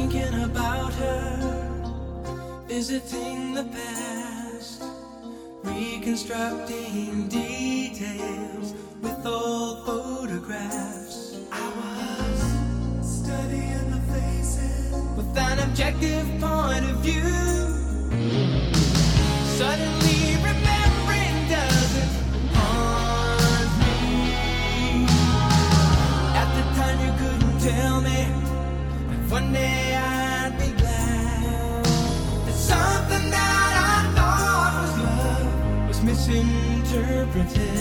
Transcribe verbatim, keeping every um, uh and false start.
thinking about her, visiting the past, reconstructing details with old photographs. I was studying the faces with an objective point of view. Suddenly remembering doesn't haunt me. At the time you couldn't tell me that one day I'd be glad that something that I thought was love was misinterpreted.